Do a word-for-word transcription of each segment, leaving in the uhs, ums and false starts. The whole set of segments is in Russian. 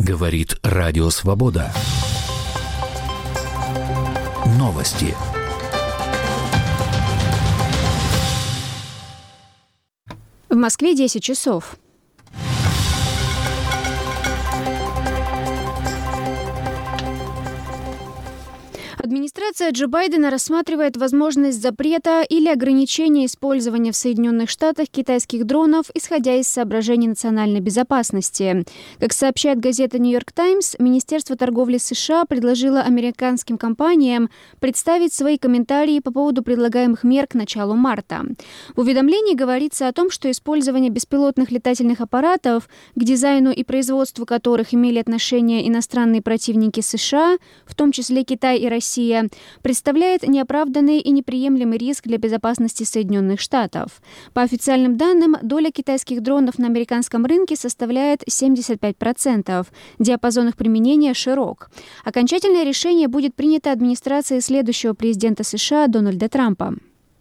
Говорит Радио Свобода. Новости. В Москве десять часов. Администрация Джо Байдена рассматривает возможность запрета или ограничения использования в Соединенных Штатах китайских дронов, исходя из соображений национальной безопасности. Как сообщает газета «Нью-Йорк Таймс», Министерство торговли США предложило американским компаниям представить свои комментарии по поводу предлагаемых мер к началу марта. В уведомлении говорится о том, что использование беспилотных летательных аппаратов, к дизайну и производству которых имели отношение иностранные противники США, в том числе Китай и Россия, представляет неоправданный и неприемлемый риск для безопасности Соединенных Штатов. По официальным данным, доля китайских дронов на американском рынке составляет семьдесят пять процентов. Диапазон их применения широк. Окончательное решение будет принято администрацией следующего президента США Дональда Трампа.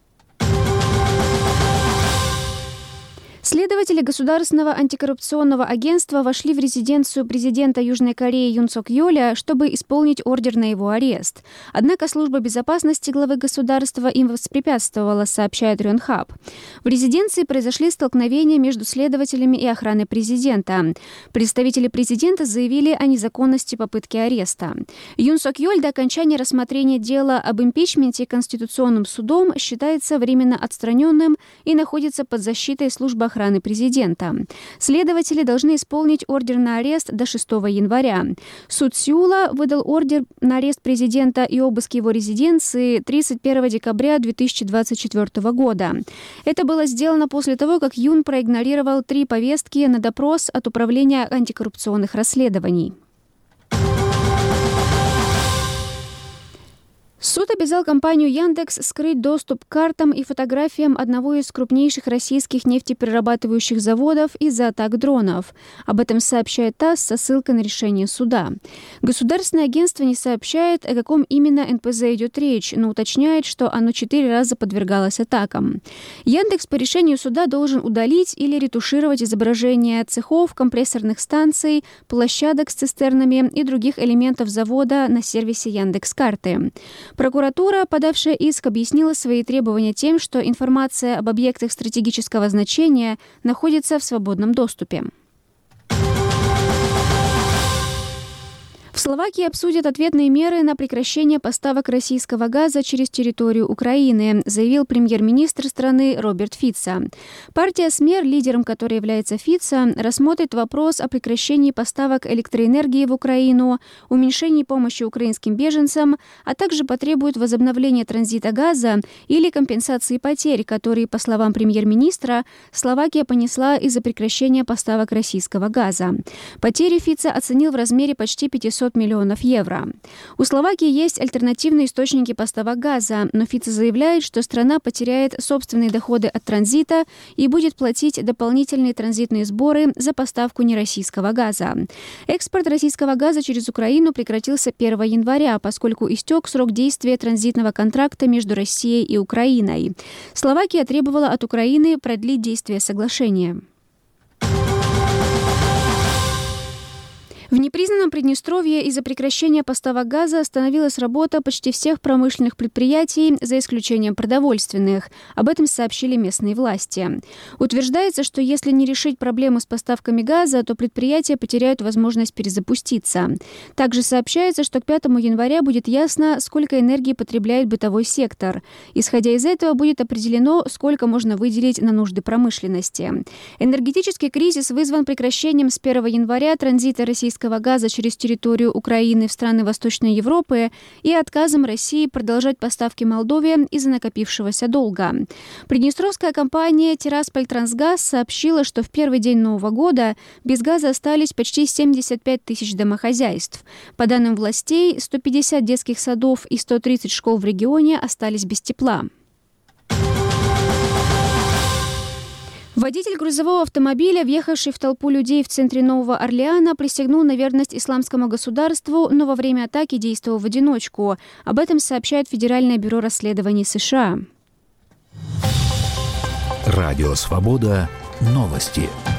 Следователи Государственного антикоррупционного агентства вошли в резиденцию президента Южной Кореи Юн Сок Йоля, чтобы исполнить ордер на его арест. Однако служба безопасности главы государства им воспрепятствовала, сообщает Рёнхаб. В резиденции произошли столкновения между следователями и охраной президента. Представители президента заявили о незаконности попытки ареста. Юн Сок Йоль до окончания рассмотрения дела об импичменте Конституционным судом считается временно отстраненным и находится под защитой службы охраны охраны президента. Следователи должны исполнить ордер на арест до шестого января. Суд Сеула выдал ордер на арест президента и обыск его резиденции тридцать первого декабря две тысячи двадцать четвёртого года. Это было сделано после того, как Юн проигнорировал три повестки на допрос от Управления антикоррупционных расследований. Суд обязал компанию Яндекс скрыть доступ к картам и фотографиям одного из крупнейших российских нефтеперерабатывающих заводов из-за атак дронов. Об этом сообщает ТАСС со ссылкой на решение суда. Государственное агентство не сообщает, о каком именно эн пэ зэ идет речь, но уточняет, что оно четыре раза подвергалось атакам. Яндекс по решению суда должен удалить или ретушировать изображения цехов, компрессорных станций, площадок с цистернами и других элементов завода на сервисе Яндекс.Карты. Прокуратура, подавшая иск, объяснила свои требования тем, что информация об объектах стратегического значения находится в свободном доступе. В Словакии обсудят ответные меры на прекращение поставок российского газа через территорию Украины, заявил премьер-министр страны Роберт Фица. Партия СМЕР, лидером которой является Фица, рассмотрит вопрос о прекращении поставок электроэнергии в Украину, уменьшении помощи украинским беженцам, а также потребует возобновления транзита газа или компенсации потерь, которые, по словам премьер-министра, Словакия понесла из-за прекращения поставок российского газа. Потери Фица оценил в размере почти пятьсот миллионов евро. У Словакии есть альтернативные источники поставок газа, но Фица заявляет, что страна потеряет собственные доходы от транзита и будет платить дополнительные транзитные сборы за поставку нероссийского газа. Экспорт российского газа через Украину прекратился первого января, поскольку истек срок действия транзитного контракта между Россией и Украиной. Словакия требовала от Украины продлить действие соглашения. В непризнанном Приднестровье из-за прекращения поставок газа остановилась работа почти всех промышленных предприятий, за исключением продовольственных. Об этом сообщили местные власти. Утверждается, что если не решить проблему с поставками газа, то предприятия потеряют возможность перезапуститься. Также сообщается, что к пятому января будет ясно, сколько энергии потребляет бытовой сектор. Исходя из этого, будет определено, сколько можно выделить на нужды промышленности. Энергетический кризис вызван прекращением с первого января транзита российского газа через территорию Украины в страны Восточной Европы и отказом России продолжать поставки Молдове из-за накопившегося долга. Приднестровская компания «Тирасполь-Трансгаз» сообщила, что в первый день Нового года без газа остались почти семьдесят пять тысяч домохозяйств. По данным властей, сто пятьдесят детских садов и сто тридцать школ в регионе остались без тепла. Водитель грузового автомобиля, въехавший в толпу людей в центре Нового Орлеана, присягнул на верность исламскому государству, но во время атаки действовал в одиночку. Об этом сообщает Федеральное бюро расследований США. Радио «Свобода». Новости.